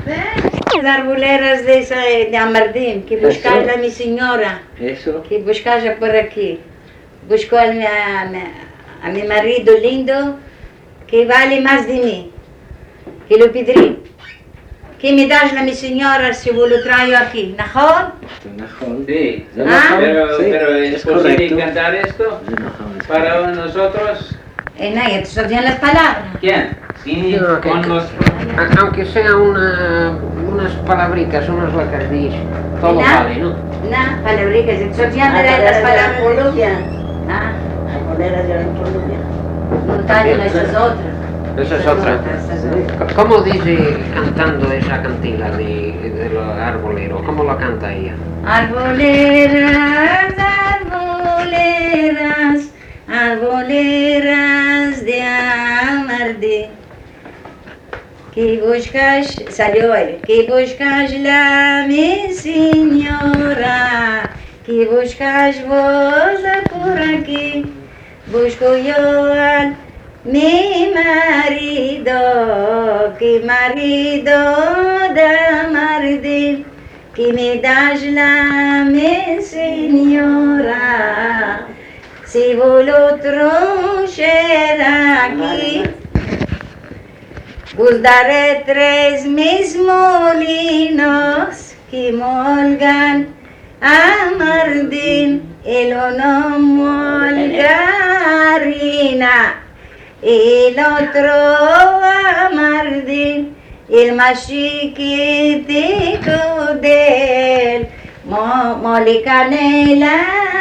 Las arboleras de Amardín, que buscaron a mi señora. Eso. Que buscaron por aquí. Buscó a mi marido lindo, que vale más de mí. Que lo pedí. Que me das a mi señora si lo traigo aquí. ¿Najón? Sí, pero ¿es posible correcto. cantar esto para nosotros? Nadie te sabían las palabras. ¿Quién? Sí, No, que- con los... Aunque sea unas palabritas, unas lacardís, todo ¿Verdad? vale, ¿no? No, palabricas, te sabían las palabras. Colombia. Ah, Arboleras de Colombia. no tallo, esas otras. Esa es otra. Esas otras. ¿Cómo dice cantando esa cantina de los arboleros? ¿Cómo la canta ella? Arboleras, arboleras, arboleras de Amardín. Que buscas, salió él, que buscas la mi señora, que buscas vos por aquí, busco yo al mi marido, que marido de Amardín, que me das la mi señora, si vos lo trujera aquí. Vos daré 3 mis molinos que molgan a Mardín, el uno molga harina, el otro a Mardín, el más chiquitico de él, mole canela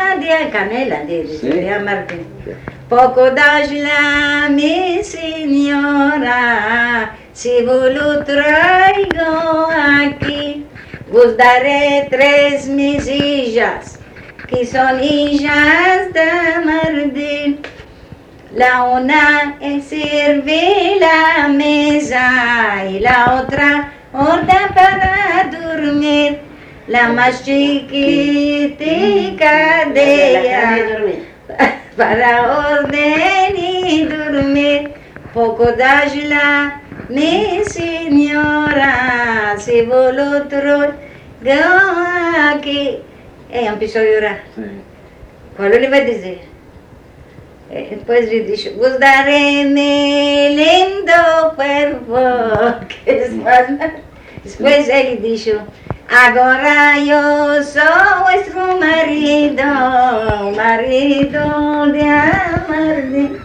de Mardín. Poco das la mi señora, si vos lo traigo aquí, vos daré 3 mis hijas, que son hijas de Mardín. La una sirve la mesa y la otra orden para dormir, la más chiquitica de ella. Para orden y dormir, poco das la mi señora, si vos lo traigo aquí. Ella empezó a llorar. ¿Cuál le va a decir? Después le dijo, vos daré mi lindo cuerpo. Después él dijo, ahora yo soy vuestro marido, marido de Amardín.